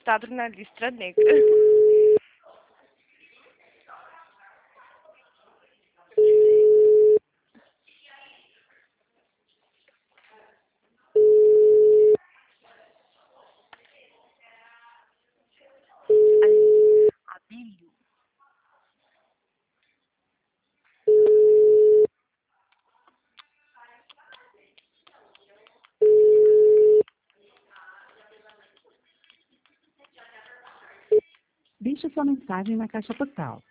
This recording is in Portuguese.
Estado na lista negra. Abílio. Deixe sua mensagem na caixa postal.